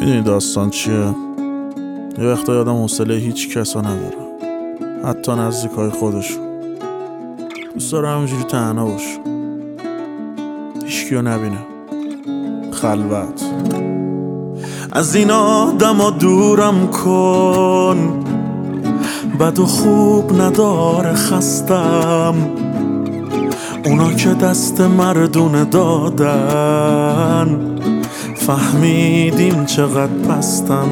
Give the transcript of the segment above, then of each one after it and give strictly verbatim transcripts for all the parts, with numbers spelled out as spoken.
میدونی داستان چیه؟ یه وقتا یادم حوصله هیچ کسا نداره، حتی نزدیکای خودشو. دوست داره همونجوری تنها باشه، هیچکیو نبینه، خلوت. از این آدما دورم کن، بد و خوب نداره خستم. اونا که دست مردونه دادن، فهمیدیم چقدر پستن.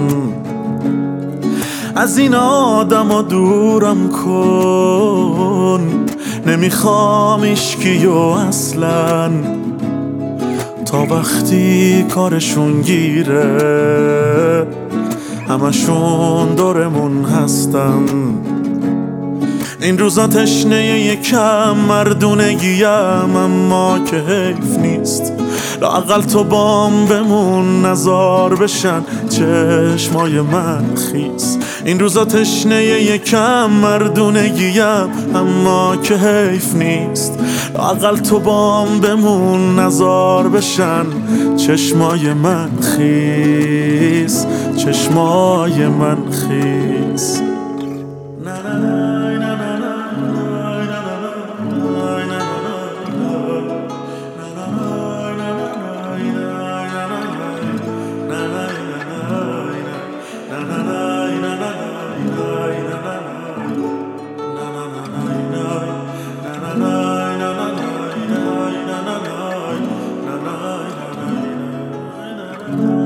از این آدما دورم کن، نمیخوام ایشکیو اصلا. تا وقتی کارشون گیره، همشون دورمون هستن. این روزا تشنه یکم مردونگیم، اما که حیف نیست لااقل تو بام بمون، نزار بشن چشمای من خیس. این روزا تشنه یکم مردونگیم، اما که حیف نیست لااقل تو بام بمون، نزار بشن چشمای من خیس، چشمای من خیس.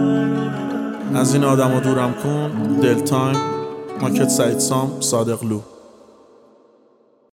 از این آدم رو دورم کن. دل تایم، ماکت سعید سام، صادق لو.